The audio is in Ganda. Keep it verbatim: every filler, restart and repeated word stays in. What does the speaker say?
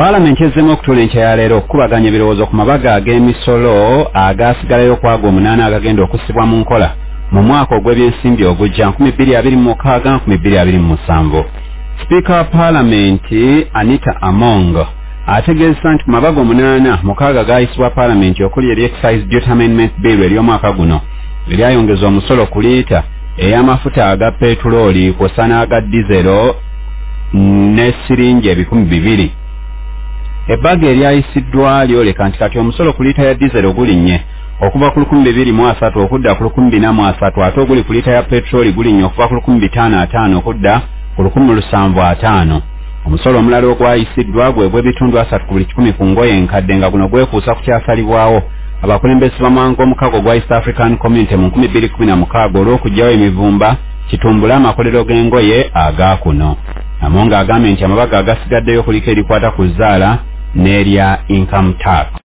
Parliament ezzeemu okutuula enkya ya leero okukubaganya ebirowoozo ku mabaga ag'emisolo agaasigalayo okwago omunaana agagenda okussibwa mu nkola mu mwaka ogw'ebyensimbi ogujja nkumi bbiri abiri mu mukaaga nkumi bbiri abiri mu musanvu. Sipiika wa Paalamenti Anita Among ategeeza nti ku mabaga omunaana mukaaga gaayisibwa Paalamenti okuli eri Excise Duty Amendment Bill ery'omwaka guno eryayongeza omusolo ku liita ey'amafuta aga petulooli kw'ossa n'aga dizero ne siringi ebikumi bibiri. Ebbaga eryayisiddwa lyoleka nti kati omusolo ku liita ya dizero gulinnye okuva ku lukumi bibiri mu asatu okudda ku lukumi bina mu asatu ate oguli ku liita ya petulooli gulinnye okuva ku lukumi bitaano ataano okudda ku lukumi lusanvu ataano. Omusolo omulala ogwayisiddwa gwe bw'ebitundu asatu ku buli kikumi ku ngoye enkadde nga guno gwekuusa ku kyasalibwawo abakulembeze b'amawanga omukago gwa East African Community mu nkumi bbiri kumi na mukaaga olw'okuggyawo emivumba kitumbule amakolero g'engoye aga kuno. Among agambye nti amabaga agasigaddeyo kuliko erikwata ku zzaala n'erya income tax.